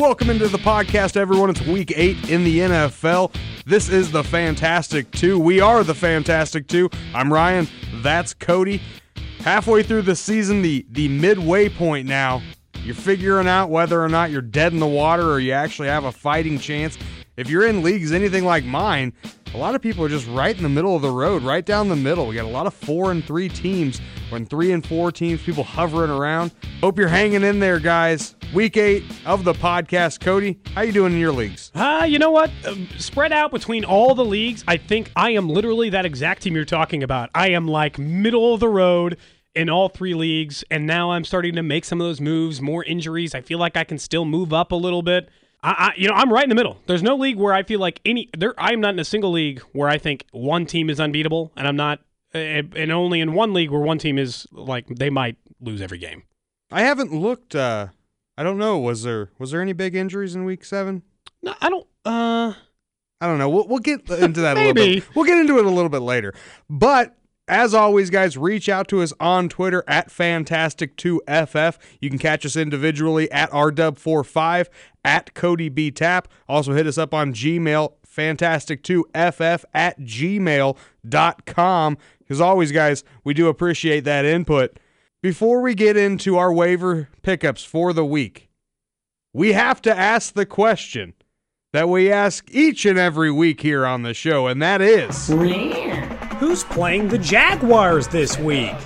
Welcome into the podcast, everyone. It's week 8 in the NFL. This is the Fantastic Two. We are the Fantastic Two. I'm Ryan. That's Cody. Halfway through the season, the midway point now. You're figuring out whether or not you're dead in the water or you actually have a fighting chance. If you're in leagues anything like mine, a lot of people are just right in the middle of the road, right down the middle. We got a lot of 4 and 3 teams, or 3 and 4 teams, people hovering around. Hope you're hanging in there, guys. Week 8 of the podcast. Cody, how you doing in your leagues? You know what? Spread out between all the leagues, I think I am literally that exact team you're talking about. I am like middle of the road in all 3 leagues, and now I'm starting to make some of those moves, more injuries. I feel like I can still move up a little bit. I'm right in the middle. There's no league where I feel like I'm not in a single league where I think one team is unbeatable, and I'm not, and only in one league where one team is like they might lose every game. I haven't looked. I don't know. Was there any big injuries in week 7? No, I don't. I don't know. We'll get into that a little Maybe. bit. We'll get into it a little bit later. But as always, guys, reach out to us on Twitter at Fantastic2FF. You can catch us individually at RDub45, at CodyBTap. Also hit us up on Gmail, Fantastic2FF at gmail.com. As always, guys, we do appreciate that input. Before we get into our waiver pickups for the week, we have to ask the question that we ask each and every week here on the show, and that is... Who's playing the Jaguars this week?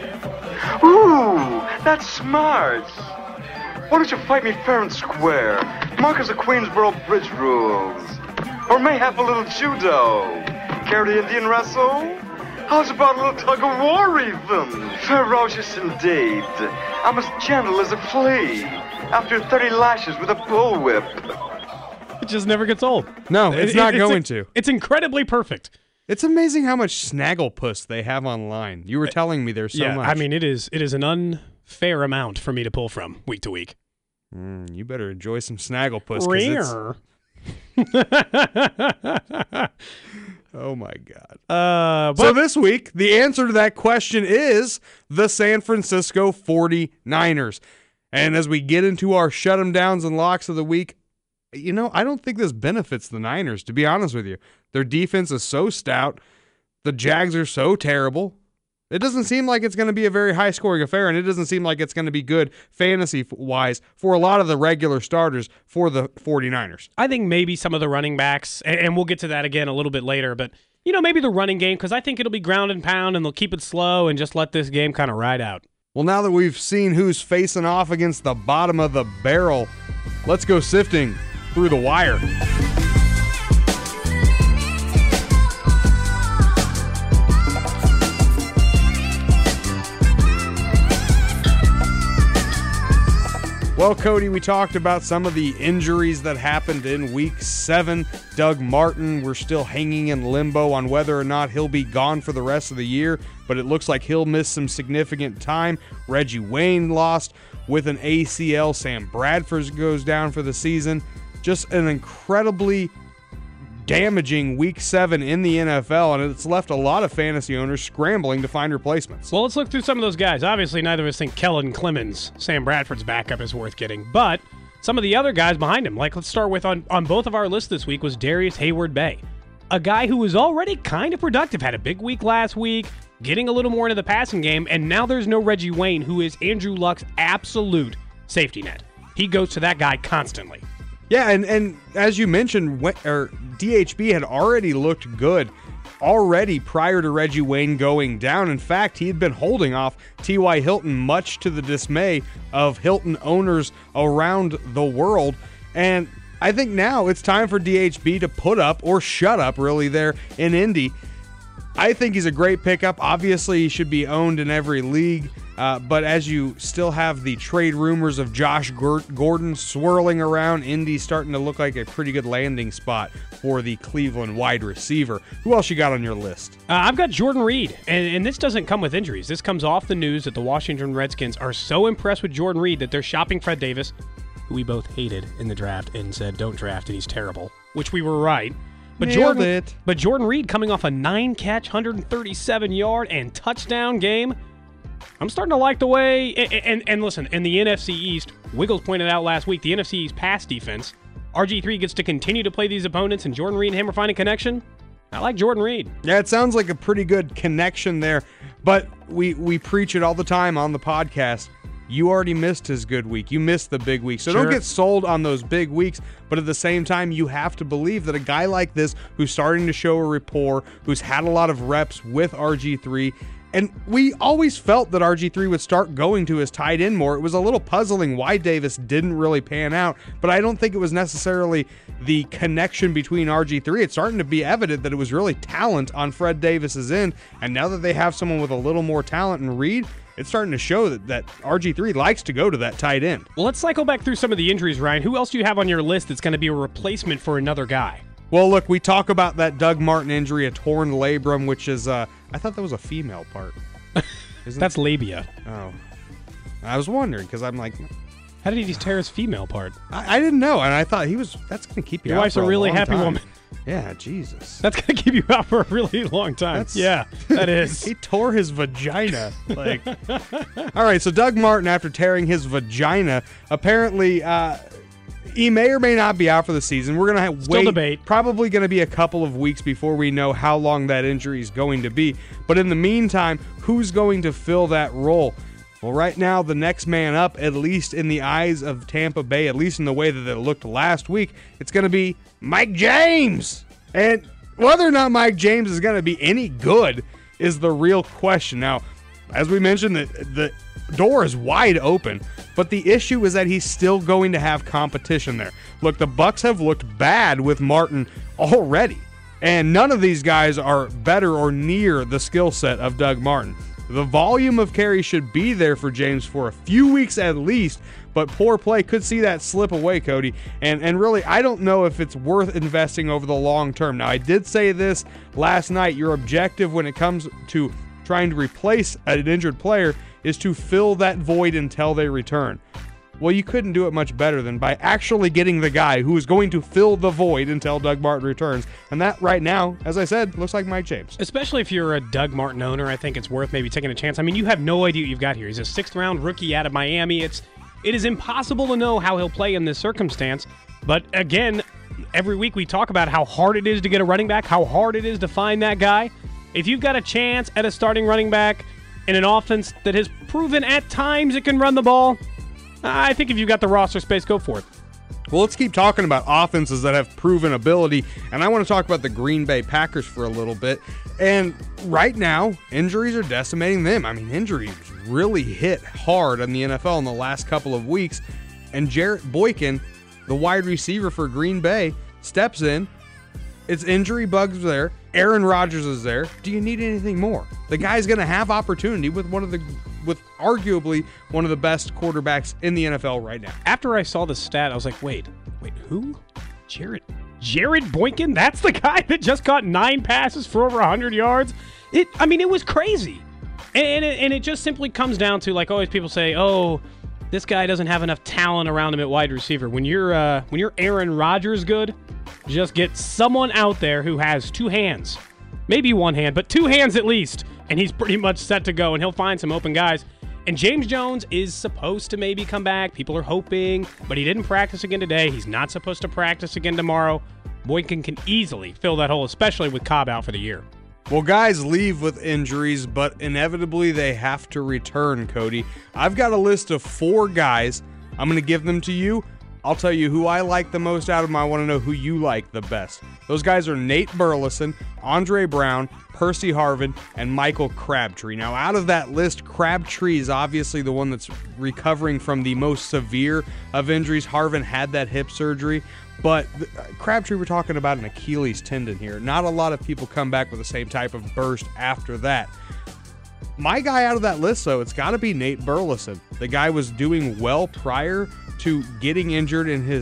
Ooh, that's smart. Why don't you fight me fair and square? Marcus of Queensboro Bridge rules. Or mayhap a little judo. Care to Indian wrestle? How's about a little tug of war even? Ferocious indeed. I'm as gentle as a flea after 30 lashes with a bullwhip. It just never gets old. No, it's not going to. It's incredibly perfect. It's amazing how much Snagglepuss they have online. You were telling me there's so much. I mean, it is an unfair amount for me to pull from week to week. You better enjoy some Snagglepuss. Rare. Oh, my God. So this week, the answer to that question is the San Francisco 49ers. And as we get into our shut 'em downs and locks of the week, I don't think this benefits the Niners, to be honest with you. Their defense is so stout. The Jags are so terrible. It doesn't seem like it's going to be a very high-scoring affair, and it doesn't seem like it's going to be good fantasy-wise for a lot of the regular starters for the 49ers. I think maybe some of the running backs, and we'll get to that again a little bit later, but maybe the running game, because I think it'll be ground and pound, and they'll keep it slow and just let this game kind of ride out. Well, now that we've seen who's facing off against the bottom of the barrel, let's go sifting through the wire. Well, Cody, we talked about some of the injuries that happened in Week 7. Doug Martin, we're still hanging in limbo on whether or not he'll be gone for the rest of the year, but it looks like he'll miss some significant time. Reggie Wayne lost with an ACL. Sam Bradford goes down for the season. Just an incredibly damaging Week 7 in the NFL, and it's left a lot of fantasy owners scrambling to find replacements. Well, let's look through some of those guys. Obviously, neither of us think Kellen Clemens, Sam Bradford's backup, is worth getting, but some of the other guys behind him, like let's start with on both of our lists this week, was Darius Hayward-Bay, a guy who was already kind of productive, had a big week last week, getting a little more into the passing game, and now there's no Reggie Wayne, who is Andrew Luck's absolute safety net. He goes to that guy constantly. Yeah, and as you mentioned, DHB had already looked good already prior to Reggie Wayne going down. In fact, he had been holding off T.Y. Hilton, much to the dismay of Hilton owners around the world. And I think now it's time for DHB to put up or shut up, really, there in Indy. I think he's a great pickup. Obviously, he should be owned in every league. But as you still have the trade rumors of Josh Gordon swirling around, Indy's starting to look like a pretty good landing spot for the Cleveland wide receiver. Who else you got on your list? I've got Jordan Reed, and this doesn't come with injuries. This comes off the news that the Washington Redskins are so impressed with Jordan Reed that they're shopping Fred Davis, who we both hated in the draft and said, don't draft, and he's terrible, which we were right. But Jordan Reed coming off a 9-catch, 137-yard, and touchdown game, I'm starting to like the way, and listen, in the NFC East, Wiggles pointed out last week, the NFC East pass defense, RG3 gets to continue to play these opponents, and Jordan Reed and him are finding connection. I like Jordan Reed. Yeah, it sounds like a pretty good connection there, but we preach it all the time on the podcast. You already missed his good week. You missed the big week. So Sure. Don't get sold on those big weeks, but at the same time, you have to believe that a guy like this who's starting to show a rapport, who's had a lot of reps with RG3, and we always felt that RG3 would start going to his tight end more. It was a little puzzling why Davis didn't really pan out, but I don't think it was necessarily the connection between RG3. It's starting to be evident that it was really talent on Fred Davis's end, and now that they have someone with a little more talent in Reed, it's starting to show that RG3 likes to go to that tight end. Well, let's cycle back through some of the injuries, Ryan. Who else do you have on your list that's going to be a replacement for another guy? Well, look, we talk about that Doug Martin injury, a torn labrum, which is, I thought that was a female part. That's labia. Oh. I was wondering, because I'm like, How did he just tear his female part? I didn't know, and I thought that's going to keep you Your out wife's for a really long happy time. woman. Yeah, Jesus. That's going to keep you out for a really long time. Yeah, that is. He tore his vagina. Like, all right, so Doug Martin, after tearing his vagina, apparently he may or may not be out for the season. We're going to wait. Debate. Probably going to be a couple of weeks before we know how long that injury is going to be. But in the meantime, who's going to fill that role? Well, right now, the next man up, at least in the eyes of Tampa Bay, at least in the way that it looked last week, it's going to be Mike James. And whether or not Mike James is going to be any good is the real question. Now, as we mentioned, the door is wide open, but the issue is that he's still going to have competition there. Look, the Bucs have looked bad with Martin already, and none of these guys are better or near the skill set of Doug Martin. The volume of carries should be there for James for a few weeks at least, but poor play could see that slip away, Cody. And really, I don't know if it's worth investing over the long term. Now, I did say this last night. Your objective when it comes to trying to replace an injured player is to fill that void until they return. Well, you couldn't do it much better than by actually getting the guy who is going to fill the void until Doug Martin returns. And that right now, as I said, looks like Mike James. Especially if you're a Doug Martin owner, I think it's worth maybe taking a chance. I mean, you have no idea what you've got here. He's a 6th-round rookie out of Miami. It is impossible to know how he'll play in this circumstance. But again, every week we talk about how hard it is to get a running back, how hard it is to find that guy. If you've got a chance at a starting running back in an offense that has proven at times it can run the ball, I think if you've got the roster space, go for it. Well, let's keep talking about offenses that have proven ability, and I want to talk about the Green Bay Packers for a little bit. And right now, injuries are decimating them. I mean, injuries really hit hard on the NFL in the last couple of weeks, and Jarrett Boykin, the wide receiver for Green Bay, steps in. It's injury bugs there. Aaron Rodgers is there. Do you need anything more? The guy's going to have opportunity with arguably one of the best quarterbacks in the NFL right now. After I saw the stat, I was like, wait, who? Jared Boykin? That's the guy that just caught 9 passes for over 100 yards? It was crazy. And it just simply comes down to, like always people say, oh, this guy doesn't have enough talent around him at wide receiver. When you're Aaron Rodgers good, just get someone out there who has 2 hands. Maybe 1 hand, but 2 hands at least. And he's pretty much set to go, and he'll find some open guys. And James Jones is supposed to maybe come back. People are hoping, but he didn't practice again today. He's not supposed to practice again tomorrow. Boykin can easily fill that hole, especially with Cobb out for the year. Well, guys leave with injuries, but inevitably they have to return, Cody. I've got a list of 4 guys. I'm going to give them to you. I'll tell you who I like the most out of them. I want to know who you like the best. Those guys are Nate Burleson, Andre Brown, Percy Harvin, and Michael Crabtree. Now, out of that list, Crabtree is obviously the one that's recovering from the most severe of injuries. Harvin had that hip surgery, but Crabtree, we're talking about an Achilles tendon here. Not a lot of people come back with the same type of burst after that. My guy out of that list, though, it's got to be Nate Burleson. The guy was doing well prior to getting injured in his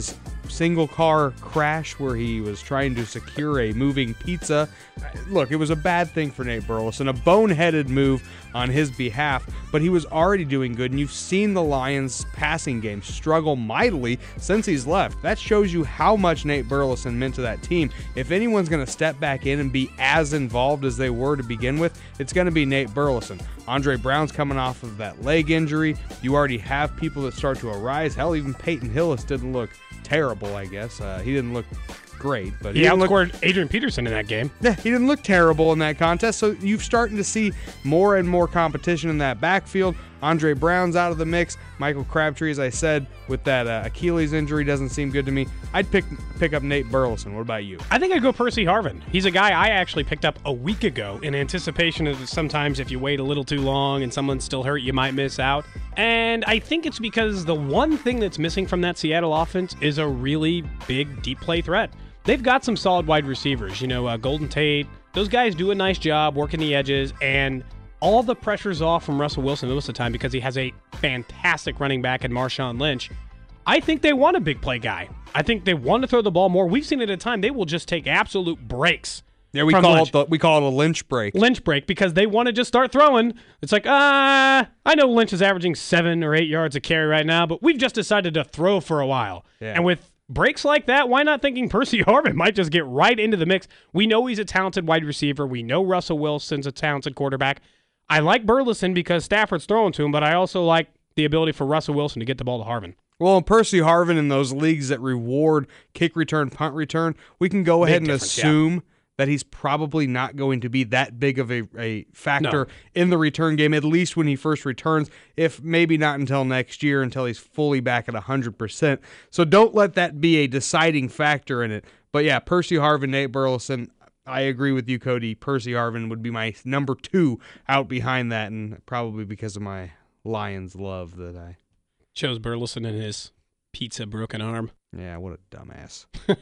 single car crash where he was trying to secure a moving pizza. Look, it was a bad thing for Nate Burleson, a boneheaded move on his behalf, but he was already doing good, and you've seen the Lions passing game struggle mightily since he's left. That shows you how much Nate Burleson meant to that team. If anyone's going to step back in and be as involved as they were to begin with, it's going to be Nate Burleson. Andre Brown's coming off of that leg injury. You already have people that start to arise. Hell, even Peyton Hillis didn't look terrible, I guess. He didn't look great, but he outscored Adrian Peterson in that game. Yeah, he didn't look terrible in that contest, so you're starting to see more and more competition in that backfield. Andre Brown's out of the mix. Michael Crabtree, as I said, with that Achilles injury, doesn't seem good to me. I'd pick up Nate Burleson. What about you? I think I'd go Percy Harvin. He's a guy I actually picked up a week ago in anticipation of sometimes if you wait a little too long and someone's still hurt, you might miss out. And I think it's because the one thing that's missing from that Seattle offense is a really big deep play threat. They've got some solid wide receivers. Golden Tate. Those guys do a nice job working the edges, and all the pressure's off from Russell Wilson most of the time because he has a fantastic running back in Marshawn Lynch. I think they want a big play guy. I think they want to throw the ball more. We've seen it at a time. They will just take absolute breaks. Yeah, we call it a Lynch break. Lynch break, because they want to just start throwing. It's like, I know Lynch is averaging 7 or 8 yards a carry right now, but we've just decided to throw for a while. Yeah. And with breaks like that, why not thinking Percy Harvin might just get right into the mix? We know he's a talented wide receiver. We know Russell Wilson's a talented quarterback. I like Burleson because Stafford's throwing to him, but I also like the ability for Russell Wilson to get the ball to Harvin. Well, and Percy Harvin in those leagues that reward kick return, punt return, we can go ahead and assume that he's probably not going to be that big of a factor in the return game, at least when he first returns, if maybe not until next year, until he's fully back at 100%. So don't let that be a deciding factor in it. But yeah, Percy Harvin, Nate Burleson, I agree with you, Cody. Percy Harvin would be my number 2 out behind that, and probably because of my Lions love that I chose Burleson in his pizza broken arm. Yeah, what a dumbass.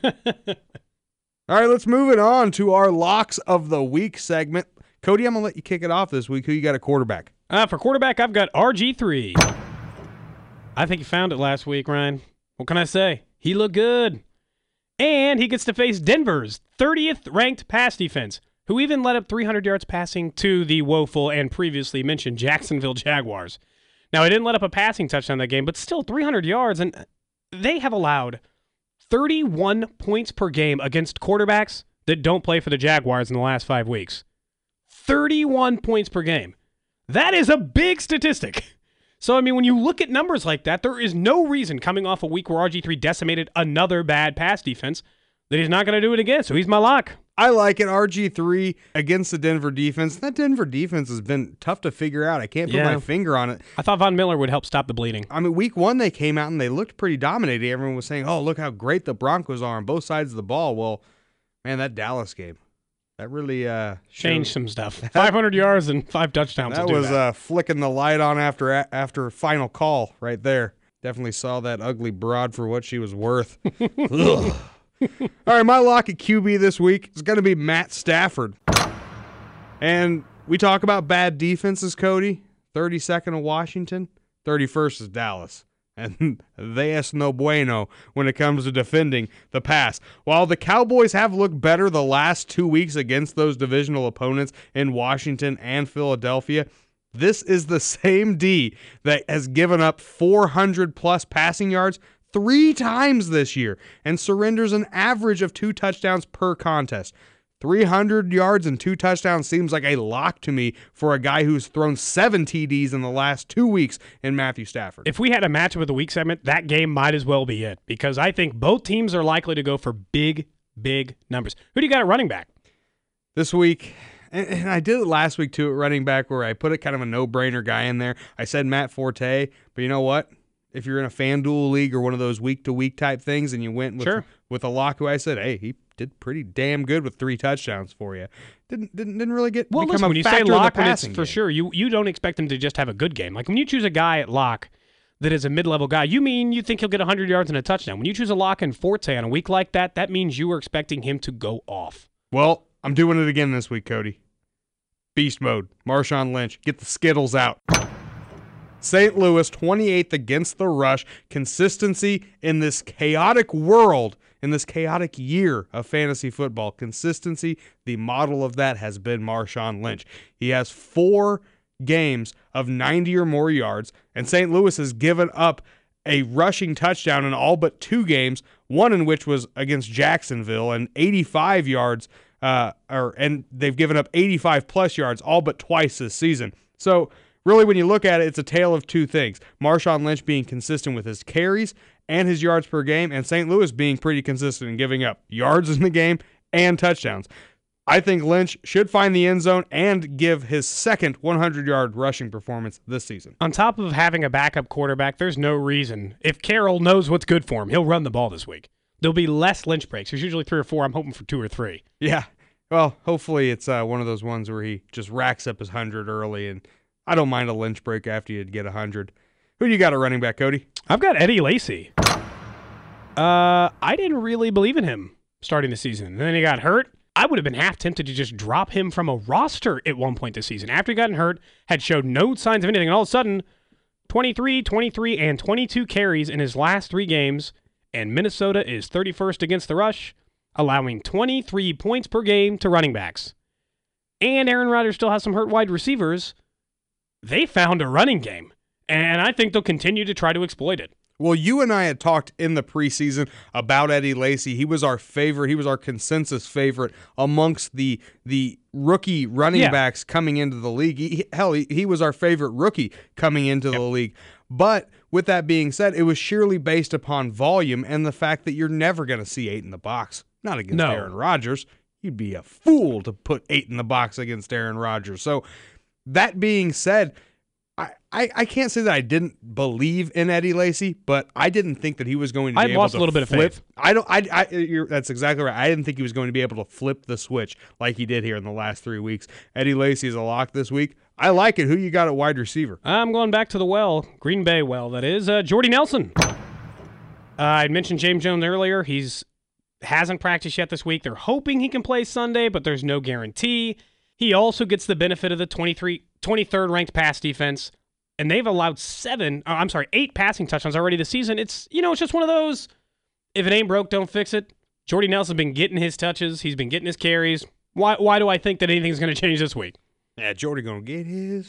All right, let's move it on to our Locks of the Week segment. Cody, I'm going to let you kick it off this week. Who you got at quarterback? For quarterback, I've got RG3. I think you found it last week, Ryan. What can I say? He looked good. And he gets to face Denver's 30th ranked pass defense, who even let up 300 yards passing to the woeful and previously mentioned Jacksonville Jaguars. Now, he didn't let up a passing touchdown that game, but still 300 yards, and they have allowed 31 points per game against quarterbacks that don't play for the Jaguars in the last 5 weeks. 31 points per game. That is a big statistic. So, I mean, when you look at numbers like that, there is no reason coming off a week where RG3 decimated another bad pass defense that he's not going to do it again. So he's my lock. I like it. RG3 against the Denver defense. That Denver defense has been tough to figure out. I can't put my finger on it. I thought Von Miller would help stop the bleeding. I mean, week 1 they came out and they looked pretty dominating. Everyone was saying, oh, look how great the Broncos are on both sides of the ball. Well, man, that Dallas game, that really changed some stuff. 500 yards and 5 touchdowns. That was flicking the light on after final call right there. Definitely saw that ugly broad for what she was worth. Ugh. All right, my lock at QB this week is going to be Matt Stafford. And we talk about bad defenses, Cody. 32nd of Washington, 31st is Dallas. And they es no bueno when it comes to defending the pass. While the Cowboys have looked better the last 2 weeks against those divisional opponents in Washington and Philadelphia, this is the same D that has given up 400-plus passing yards 3 times this year and surrenders an average of 2 touchdowns per contest. 300 yards and 2 touchdowns seems like a lock to me for a guy who's thrown 7 TDs in the last 2 weeks in Matthew Stafford. If we had a matchup of the week segment, that game might as well be it, because I think both teams are likely to go for big, big numbers. Who do you got at running back? This week, and I did it last week too at running back, where I put a kind of a no-brainer guy in there. I said Matt Forte, but you know what? If you're in a FanDuel league or one of those week-to-week type things and you went with a lock who I said, hey, he did pretty damn good with 3 touchdowns for you. Didn't really get well. Become listen, a when you say factor lock, in the it's passing for game. sure. You don't expect him to just have a good game. Like when you choose a guy at lock that is a mid-level guy, you think he'll get 100 yards and a touchdown. When you choose a lock in Forte on a week like that, that means you are expecting him to go off. Well, I'm doing it again this week, Cody. Beast mode. Marshawn Lynch. Get the Skittles out. St. Louis, 28th against the rush. Consistency in this chaotic world, in this chaotic year of fantasy football. Consistency, the model of that has been Marshawn Lynch. He has 4 games of 90 or more yards, and St. Louis has given up a rushing touchdown in all but 2 games, one in which was against Jacksonville, and 85 yards, and they've given up 85-plus yards all but twice this season. So really, when you look at it, it's a tale of 2 things. Marshawn Lynch being consistent with his carries and his yards per game, and St. Louis being pretty consistent in giving up yards in the game and touchdowns. I think Lynch should find the end zone and give his second 100-yard rushing performance this season. On top of having a backup quarterback, there's no reason. If Carroll knows what's good for him, he'll run the ball this week. There'll be less Lynch breaks. There's usually 3 or 4. I'm hoping for 2 or 3. Yeah. Well, hopefully it's one of those ones where he just racks up his 100 early, and I don't mind a Lynch break after you get 100. Who do you got at running back, Cody? I've got Eddie Lacy. I didn't really believe in him starting the season. And then he got hurt. I would have been half tempted to just drop him from a roster at one point this season. After he got hurt, had showed no signs of anything, and all of a sudden, 23, 23, and 22 carries in his last 3 games, and Minnesota is 31st against the rush, allowing 23 points per game to running backs. And Aaron Rodgers still has some hurt wide receivers. They found a running game, and I think they'll continue to try to exploit it. Well, you and I had talked in the preseason about Eddie Lacy. He was our favorite. He was our consensus favorite amongst the rookie running backs coming into the league. He was our favorite rookie coming into the league. But with that being said, it was surely based upon volume and the fact that you're never going to see 8 in the box. Not against Aaron Rodgers. You'd be a fool to put 8 in the box against Aaron Rodgers. So that being said, I can't say that I didn't believe in Eddie Lacy, but I didn't think that he was going to be able to lost a little bit of faith. That's exactly right. I didn't think he was going to be able to flip the switch like he did here in the last 3 weeks. Eddie Lacy is a lock this week. I like it. Who you got at wide receiver? I'm going back to the well, Green Bay well, that is. Jordy Nelson. I mentioned James Jones earlier. Hasn't practiced yet this week. They're hoping he can play Sunday, but there's no guarantee. He also gets the benefit of the 23rd ranked pass defense, and they've allowed 8 passing touchdowns already this season. It's just one of those, if it ain't broke, don't fix it. Jordy Nelson's been getting his touches. He's been getting his carries. Why do I think that anything's going to change this week? Yeah, Jordy going to get his.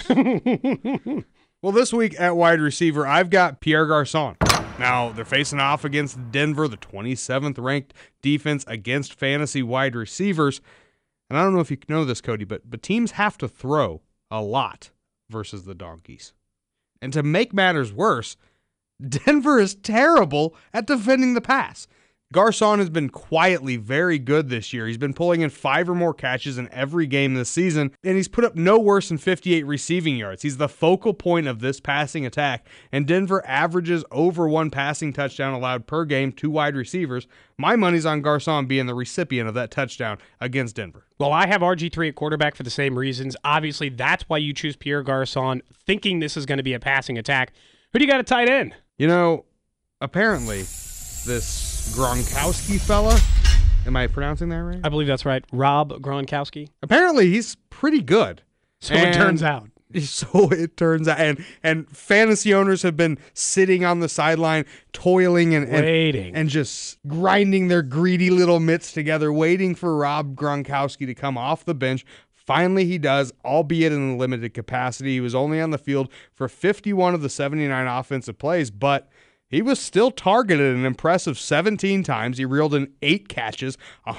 Well, this week at wide receiver, I've got Pierre Garçon. Now, they're facing off against Denver, the 27th ranked defense against fantasy wide receivers. And I don't know if you know this, Cody, but teams have to throw a lot versus the Donkeys. And to make matters worse, Denver is terrible at defending the pass. Garçon has been quietly very good this year. He's been pulling in 5 or more catches in every game this season, and he's put up no worse than 58 receiving yards. He's the focal point of this passing attack, and Denver averages over 1 passing touchdown allowed per game to wide receivers. My money's on Garçon being the recipient of that touchdown against Denver. Well, I have RG3 at quarterback for the same reasons. Obviously, that's why you choose Pierre Garçon, thinking this is going to be a passing attack. Who do you got at tight end? Apparently, this Gronkowski fella, am I pronouncing that right? I believe that's right. Rob Gronkowski. Apparently, he's pretty good. It turns out. So it turns out. And fantasy owners have been sitting on the sideline, toiling and waiting. And just grinding their greedy little mitts together, waiting for Rob Gronkowski to come off the bench. Finally, he does, albeit in a limited capacity. He was only on the field for 51 of the 79 offensive plays, but he was still targeted an impressive 17 times. He reeled in 8 catches,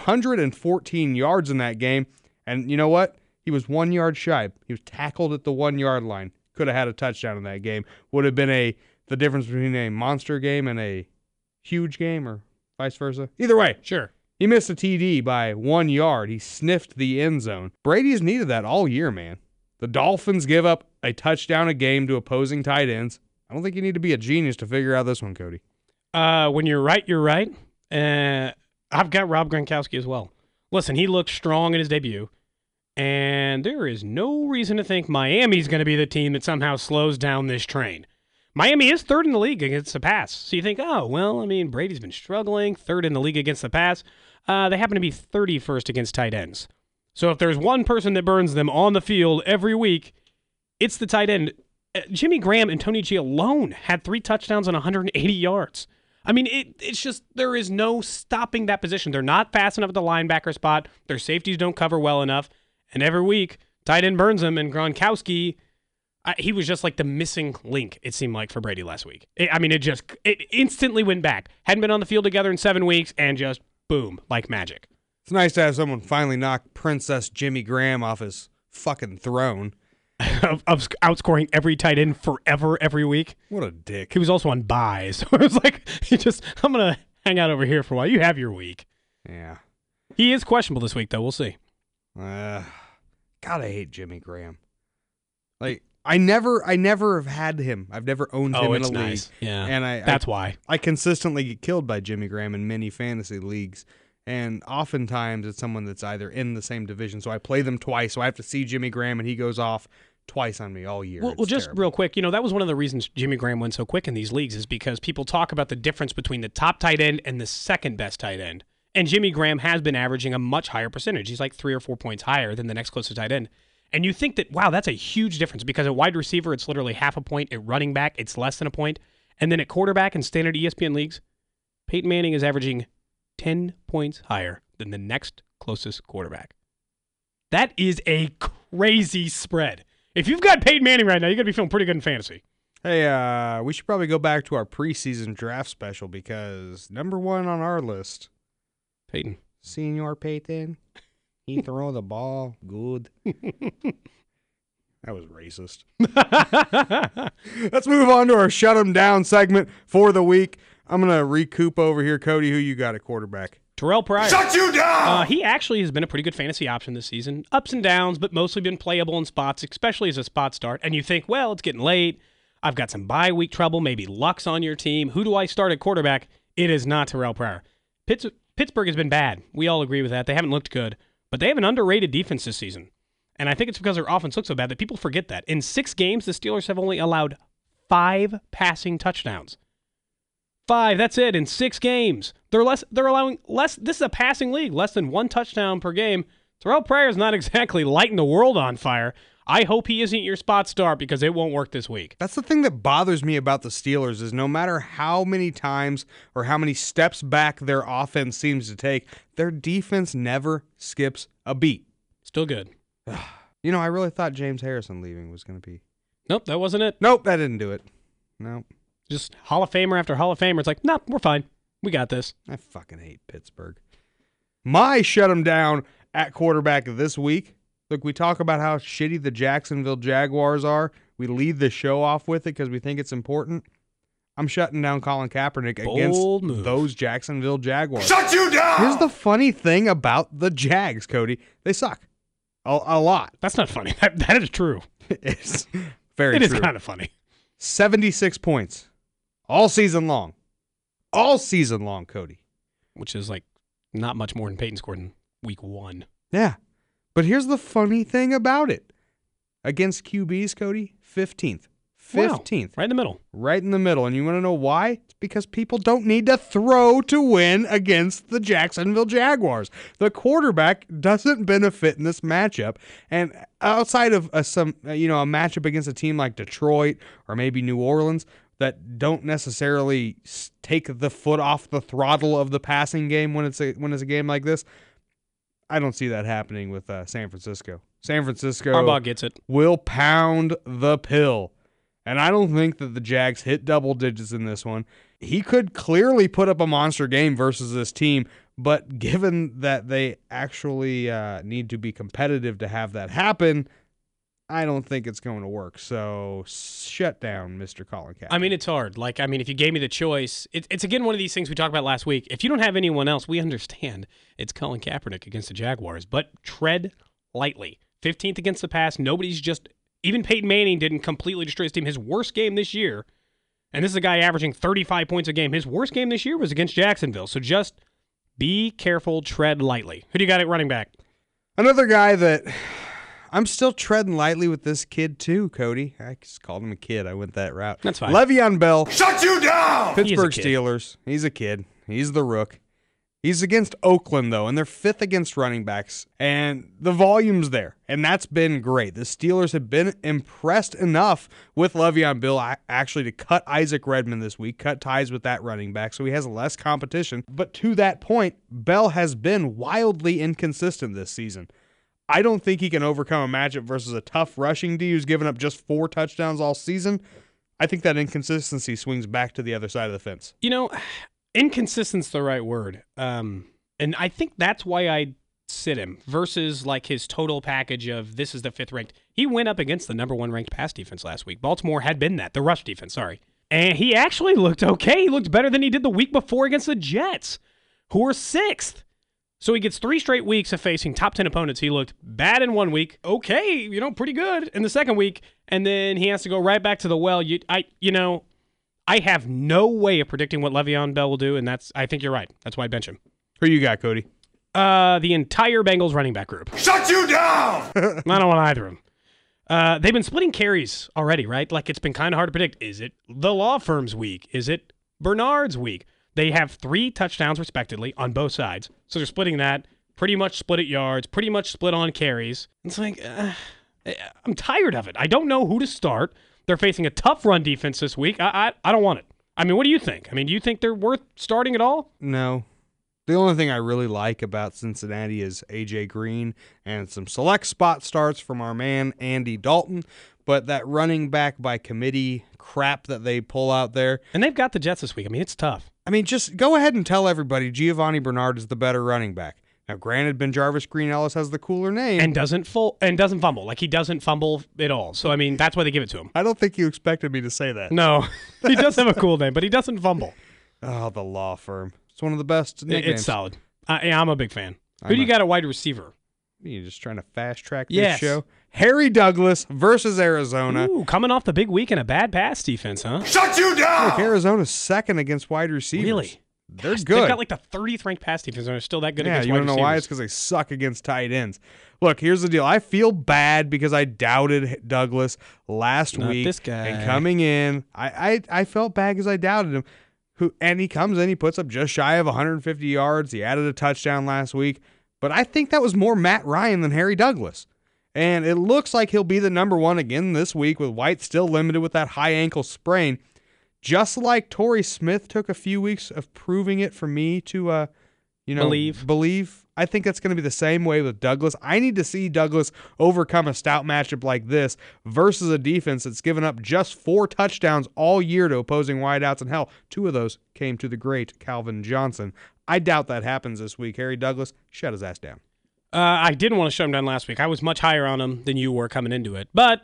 114 yards in that game. And you know what? He was 1 yard shy. He was tackled at the 1 yard line. Could have had a touchdown in that game. Would have been the difference between a monster game and a huge game, or vice versa. Either way. Sure. He missed a TD by 1 yard. He sniffed the end zone. Brady's needed that all year, man. The Dolphins give up a touchdown a game to opposing tight ends. I don't think you need to be a genius to figure out this one, Cody. When you're right, you're right. I've got Rob Gronkowski as well. Listen, he looked strong in his debut, and there is no reason to think Miami's going to be the team that somehow slows down this train. Miami is 3rd in the league against the pass. So you think, Brady's been struggling, 3rd in the league against the pass. They happen to be 31st against tight ends. So if there's one person that burns them on the field every week, it's the tight end. Jimmy Graham and Tony G alone had 3 touchdowns and 180 yards. I mean, it's just there is no stopping that position. They're not fast enough at the linebacker spot. Their safeties don't cover well enough. And every week, tight end burns them, and Gronkowski, he was just like the missing link, it seemed like, for Brady last week. It instantly went back. Hadn't been on the field together in 7 weeks, and just boom, like magic. It's nice to have someone finally knock Princess Jimmy Graham off his fucking throne. of outscoring every tight end forever every week. What a dick. He was also on bye, so it was like, I'm going to hang out over here for a while. You have your week. Yeah. He is questionable this week, though. We'll see. God, I hate Jimmy Graham. Like, I never have had him. I've never owned him in a league. Yeah, and that's why. I consistently get killed by Jimmy Graham in many fantasy leagues. And oftentimes it's someone that's either in the same division, so I play them twice, so I have to see Jimmy Graham, and he goes off twice on me all year. Well, just terrible. Real quick, that was one of the reasons Jimmy Graham went so quick in these leagues is because people talk about the difference between the top tight end and the second best tight end. And Jimmy Graham has been averaging a much higher percentage. He's like 3 or 4 points higher than the next closest tight end. And you think that, wow, that's a huge difference because at wide receiver, it's literally half a point. At running back, it's less than a point. And then at quarterback in standard ESPN leagues, Peyton Manning is averaging 10 points higher than the next closest quarterback. That is a crazy spread. If you've got Peyton Manning right now, you're going to be feeling pretty good in fantasy. Hey, we should probably go back to our preseason draft special because number 1 on our list, Peyton. Senior Peyton. He throw the ball good. That was racist. Let's move on to our Shut 'em Down segment for the week. I'm going to recoup over here. Cody, who you got at quarterback? Terrell Pryor. Shut you down! He actually has been a pretty good fantasy option this season. Ups and downs, but mostly been playable in spots, especially as a spot start. And you think, well, it's getting late. I've got some bye week trouble. Maybe Luck's on your team. Who do I start at quarterback? It is not Terrell Pryor. Pittsburgh has been bad. We all agree with that. They haven't looked good. But they have an underrated defense this season. And I think it's because their offense looks so bad that people forget that. In 6 games, the Steelers have only allowed 5 passing touchdowns. 5, that's it, in 6 games. They're allowing less. This is a passing league, less than 1 touchdown per game. Terrell Pryor's not exactly lighting the world on fire. I hope he isn't your spot start because it won't work this week. That's the thing that bothers me about the Steelers is no matter how many times or how many steps back their offense seems to take, their defense never skips a beat. Still good. I really thought James Harrison leaving was going to be. Nope, that wasn't it. Nope, that didn't do it. Nope. Just Hall of Famer after Hall of Famer. It's like, nah, we're fine. We got this. I fucking hate Pittsburgh. My shut 'em down at quarterback this week. Look, we talk about how shitty the Jacksonville Jaguars are. We lead the show off with it because we think it's important. I'm shutting down Colin Kaepernick against those Jacksonville Jaguars. Shut you down! Here's the funny thing about the Jags, Cody. They suck. A lot. That's not funny. That is true. It's very true. It is kind of funny. 76 points. All season long. All season long, Cody. Which is like not much more than Peyton scored in week 1. Yeah. But here's the funny thing about it. Against QBs, Cody, 15th. 15th. Wow. Right in the middle. Right in the middle. And you want to know why? It's because people don't need to throw to win against the Jacksonville Jaguars. The quarterback doesn't benefit in this matchup. And outside of a matchup against a team like Detroit or maybe New Orleans that don't necessarily take the foot off the throttle of the passing game when it's a game like this, I don't see that happening with San Francisco. San Francisco Harbaugh gets it. Will pound the pill. And I don't think that the Jags hit double digits in this one. He could clearly put up a monster game versus this team, but given that they actually need to be competitive to have that happen, I don't think it's going to work. So shut down Mr. Colin Kaepernick. I mean, it's hard. If you gave me the choice, it's again one of these things we talked about last week. If you don't have anyone else, we understand it's Colin Kaepernick against the Jaguars, but tread lightly. 15th against the pass. Even Peyton Manning didn't completely destroy his team. His worst game this year, and this is a guy averaging 35 points a game, his worst game this year was against Jacksonville. So just be careful, tread lightly. Who do you got at running back? Another guy that I'm still treading lightly with this kid too, Cody. I just called him a kid. I went that route. That's fine. Le'Veon Bell. Shut you down! Pittsburgh Steelers. He's a kid. He's the rook. He's against Oakland, though, and they're 5th against running backs, and the volume's there, and that's been great. The Steelers have been impressed enough with Le'Veon Bell actually to cut Isaac Redmond this week, cut ties with that running back, so he has less competition. But to that point, Bell has been wildly inconsistent this season. I don't think he can overcome a matchup versus a tough rushing D who's given up just 4 touchdowns all season. I think that inconsistency swings back to the other side of the fence. Inconsistent's the right word. And I think that's why I sit him versus like his total package of this is the 5th ranked. He went up against the number 1 ranked pass defense last week. Baltimore had been the rush defense, sorry. And he actually looked okay. He looked better than he did the week before against the Jets, who were 6th. So he gets 3 straight weeks of facing top 10 opponents. He looked bad in 1 week, okay, pretty good in the second week, and then he has to go right back to the well. I have no way of predicting what Le'Veon Bell will do, and I think you're right. That's why I bench him. Who you got, Cody? The entire Bengals running back group. Shut you down! I don't want either of them. They've been splitting carries already, right? Like, it's been kind of hard to predict. Is it the law firm's week? Is it Bernard's week? They have 3 touchdowns, respectively, on both sides. So they're splitting that. Pretty much split at yards. Pretty much split on carries. It's like, I'm tired of it. I don't know who to start. They're facing a tough run defense this week. I don't want it. I mean, what do you think? I mean, do you think they're worth starting at all? No. The only thing I really like about Cincinnati is A.J. Green and some select spot starts from our man Andy Dalton. But that running back by committee crap that they pull out there. And they've got the Jets this week. I mean, it's tough. I mean, just go ahead and tell everybody Giovanni Bernard is the better running back. Now, granted, BenJarvus Green-Ellis has the cooler name. And doesn't fumble. Like, he doesn't fumble at all. So, I mean, that's why they give it to him. I don't think you expected me to say that. No. He does have a cool name, but he doesn't fumble. Oh, the law firm. It's one of the best nicknames. It's solid. I'm a big fan. Who do you got at wide receiver? You're just trying to fast-track this show? Harry Douglas versus Arizona. Ooh, coming off the big week in a bad pass defense, huh? Shut you down! Look, Arizona's 2nd against wide receivers. Really? They're good. They've got like the 30th ranked pass defense, and they're still that good against wide receivers. Yeah, you want to know why? It's because they suck against tight ends. Look, here's the deal. I feel bad because I doubted Douglas last week. This guy. And coming in, I felt bad because I doubted him. And he comes in, he puts up just shy of 150 yards. He added a touchdown last week. But I think that was more Matt Ryan than Harry Douglas. And it looks like he'll be the number 1 again this week with White still limited with that high ankle sprain. Just like Torrey Smith took a few weeks of proving it for me to, believe. I think that's going to be the same way with Douglas. I need to see Douglas overcome a stout matchup like this versus a defense that's given up just 4 touchdowns all year to opposing wideouts, and hell, 2 of those came to the great Calvin Johnson. I doubt that happens this week. Harry Douglas, shut his ass down. I didn't want to shut him down last week. I was much higher on him than you were coming into it. But,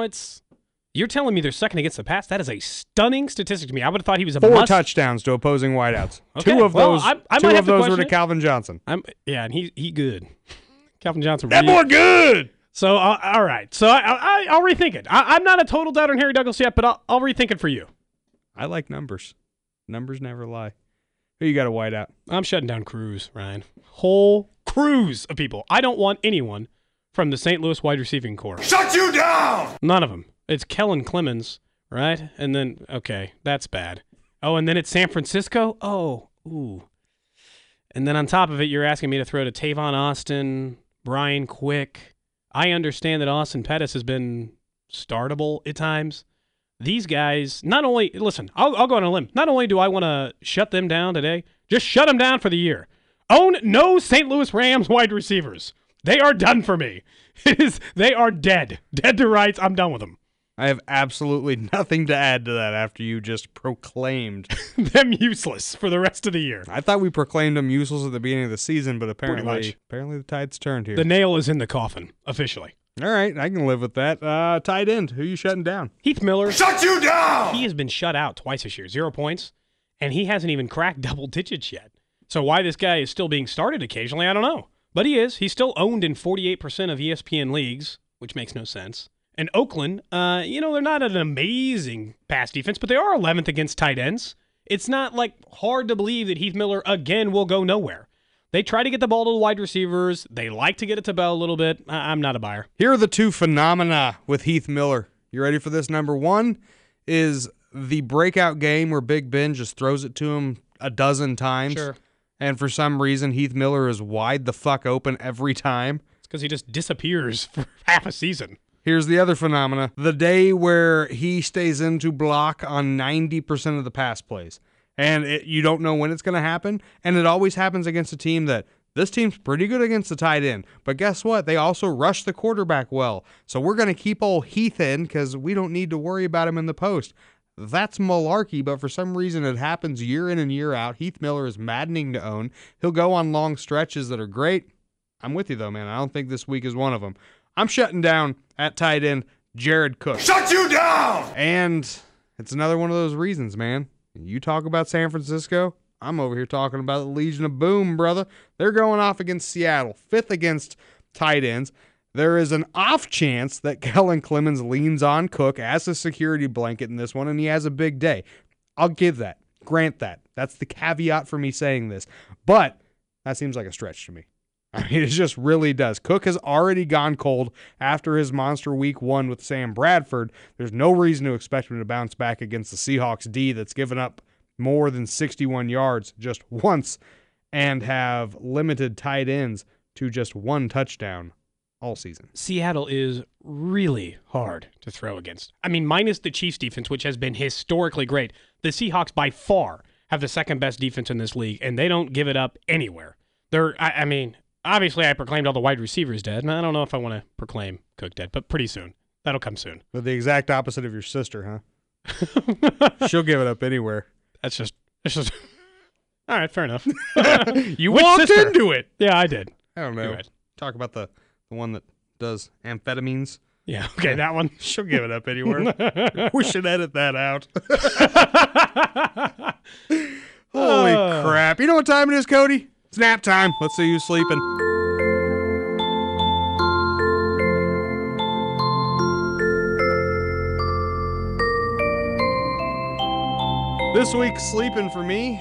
you're telling me they're 2nd against the pass? That is a stunning statistic to me. I would have thought he was a 4 touchdowns to opposing wideouts. Okay. 2 of those, I were to Calvin Johnson. And he good. Calvin Johnson. That boy good! So, all right. So, I'll rethink it. I'm not a total doubter on Harry Douglas yet, but I'll rethink it for you. I like numbers. Numbers never lie. Who you got a wideout? I'm shutting down Cruz, Ryan. Whole crews of people. I don't want anyone from the St. Louis wide receiving corps. Shut you down! None of them. It's Kellen Clemens, right? And then, okay, that's bad. Oh, and then it's San Francisco? Oh, ooh. And then on top of it, you're asking me to throw to Tavon Austin, Brian Quick. I understand that Austin Pettis has been startable at times. These guys, not only, listen, I'll go on a limb. Not only do I want to shut them down today, just shut them down for the year. Own no St. Louis Rams wide receivers. They are done for me. They are dead. Dead to rights. I'm done with them. I have absolutely nothing to add to that after you just proclaimed them useless for the rest of the year. I thought we proclaimed them useless at the beginning of the season, but apparently the tide's turned here. The nail is in the coffin, officially. All right, I can live with that. Tight end, who you shutting down? Heath Miller. Shut you down! He has been shut out twice this year, 0 points, and he hasn't even cracked double digits yet. So why this guy is still being started occasionally, I don't know. But he is. He's still owned in 48% of ESPN leagues, which makes no sense. And Oakland, they're not an amazing pass defense, but they are 11th against tight ends. It's not hard to believe that Heath Miller again will go nowhere. They try to get the ball to the wide receivers. They like to get it to Bell a little bit. I'm not a buyer. Here are the 2 phenomena with Heath Miller. You ready for this? Number 1 is the breakout game where Big Ben just throws it to him a dozen times. Sure. and for some reason Heath Miller is wide the fuck open every time. It's because he just disappears for half a season. Here's the other phenomena. The day where he stays in to block on 90% of the pass plays. And you don't know when it's going to happen. And it always happens against a team that, this team's pretty good against the tight end. But guess what? They also rush the quarterback well. So we're going to keep old Heath in because we don't need to worry about him in the post. That's malarkey, but for some reason it happens year in and year out. Heath Miller is maddening to own. He'll go on long stretches that are great. I'm with you, though, man. I don't think this week is one of them. I'm shutting down at tight end Jared Cook. Shut you down! And it's another one of those reasons, man. You talk about San Francisco, I'm over here talking about the Legion of Boom, brother. They're going off against Seattle, 5th against tight ends. There is an off chance that Kellen Clemens leans on Cook as a security blanket in this one, and he has a big day. I'll give that. Grant that. That's the caveat for me saying this. But that seems like a stretch to me. I mean, it just really does. Cook has already gone cold after his monster week 1 with Sam Bradford. There's no reason to expect him to bounce back against the Seahawks D that's given up more than 61 yards just once and have limited tight ends to just 1 touchdown all season. Seattle is really hard to throw against. I mean, minus the Chiefs defense, which has been historically great, the Seahawks by far have the second best defense in this league, and they don't give it up anywhere. Obviously, I proclaimed all the wide receivers dead, and I don't know if I want to proclaim Cook dead, but pretty soon. That'll come soon. But the exact opposite of your sister, huh? She'll give it up anywhere. It's just all right, fair enough. You walked into it. Yeah, I did. I don't know. Right. Talk about the one that does amphetamines. Yeah, okay, that one. She'll give it up anywhere. We should edit that out. Holy crap. You know what time it is, Cody? It's nap time. Let's see you sleeping. This week, sleeping for me,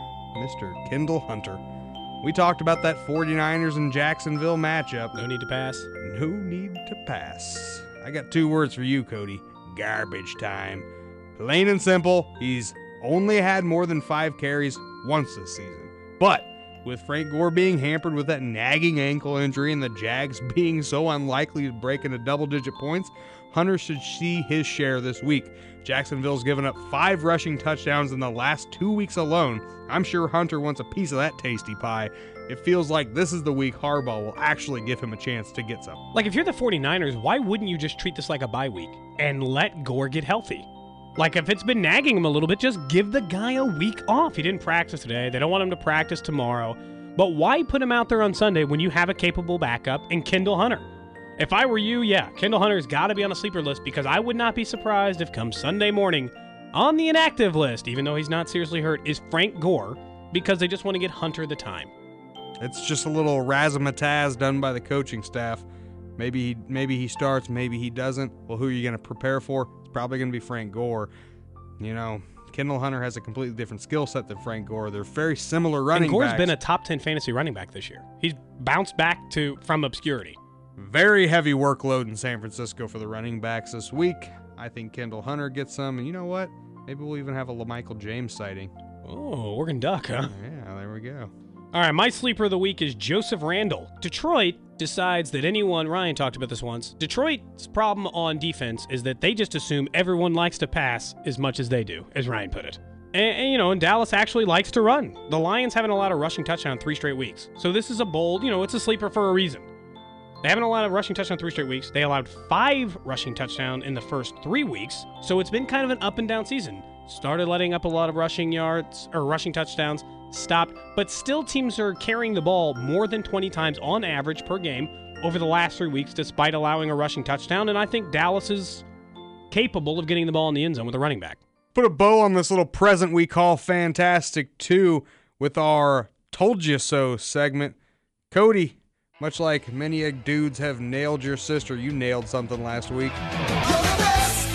Mr. Kendall Hunter. We talked about that 49ers and Jacksonville matchup. No need to pass. No need to pass. I got 2 words for you, Cody. Garbage time. Plain and simple, he's only had more than 5 carries once this season. But with Frank Gore being hampered with that nagging ankle injury and the Jags being so unlikely to break into double-digit points, Hunter should see his share this week. Jacksonville's given up 5 rushing touchdowns in the last 2 weeks alone. I'm sure Hunter wants a piece of that tasty pie. It feels like this is the week Harbaugh will actually give him a chance to get some. Like, if you're the 49ers, why wouldn't you just treat this like a bye week and let Gore get healthy? Like, if it's been nagging him a little bit, just give the guy a week off. He didn't practice today. They don't want him to practice tomorrow. But why put him out there on Sunday when you have a capable backup in Kendall Hunter? If I were you, yeah, Kendall Hunter's got to be on a sleeper list, because I would not be surprised if come Sunday morning on the inactive list, even though he's not seriously hurt, is Frank Gore, because they just want to get Hunter the time. It's just a little razzmatazz done by the coaching staff. Maybe he starts, maybe he doesn't. Well, who are you going to prepare for? It's probably going to be Frank Gore. You know, Kendall Hunter has a completely different skill set than Frank Gore. They're very similar running backs. And Gore's been a top 10 fantasy running back this year. He's bounced back from obscurity. Very heavy workload in San Francisco for the running backs this week. I think Kendall Hunter gets some, and you know what? Maybe we'll even have a LaMichael James sighting. Oh, Oregon Duck, huh? Yeah, there we go. All right, my sleeper of the week is Joseph Randle. Detroit decides that Ryan talked about this once, Detroit's problem on defense is that they just assume everyone likes to pass as much as they do, as Ryan put it. And Dallas actually likes to run. The Lions haven't allowed a rushing touchdown 3 straight weeks. So this is a bold, it's a sleeper for a reason. They haven't allowed a rushing touchdown 3 straight weeks. They allowed 5 rushing touchdowns in the first 3 weeks. So it's been kind of an up and down season. Started letting up a lot of rushing touchdowns, stopped, but still teams are carrying the ball more than 20 times on average per game over the last 3 weeks, despite allowing a rushing touchdown. And I think Dallas is capable of getting the ball in the end zone with a running back. Put a bow on this little present we call Fantastic 2 with our Told You So segment. Cody, much like many dudes have nailed your sister, you nailed something last week. You're the best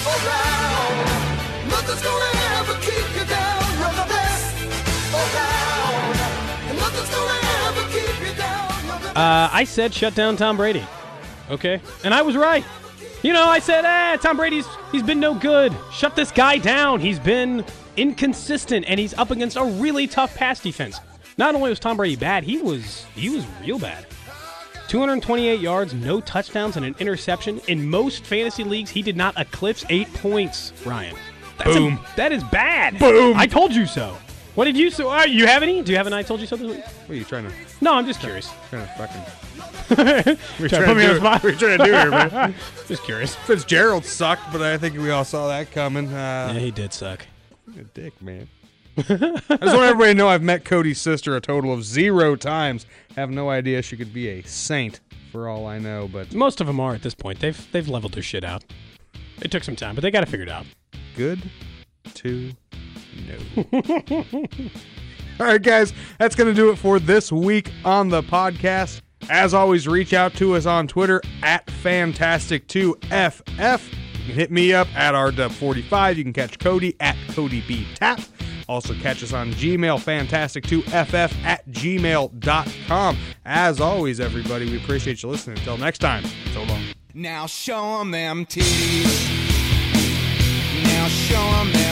around. Nothing's gonna ever keep you down. You're the best around. And nothing's gonna ever keep you down. I said shut down Tom Brady. Okay? And I was right. I said, Tom Brady's he's been no good. Shut this guy down. He's been inconsistent, and he's up against a really tough pass defense. Not only was Tom Brady bad, he was real bad. 228 yards, no touchdowns, and an interception. In most fantasy leagues, he did not eclipse 8 points, Ryan. Boom. That is bad. Boom. I told you so. What did you say? You have any? Do you have an I told you so this week? What are you trying to No, I'm just curious. fucking... We're trying to We're trying to do here, man. Just curious. Fitzgerald sucked, but I think we all saw that coming. Yeah, he did suck. A dick, man. I just want everybody to know I've met Cody's sister a total of 0 times. Have no idea she could be a saint for all I know, but Most of them are at this point. They've leveled their shit out. It took some time, but they got it figured out. good to know. All right, guys, that's going to do it for this week on the podcast. As always, reach out to us on Twitter at Fantastic2FF. You can hit me up at RW45. You can catch Cody at CodyBTap. Also catch us on Gmail, Fantastic2FF at gmail.com. As always, everybody, we appreciate you listening. Until next time, so long. Now show 'em them titties. Now show 'em them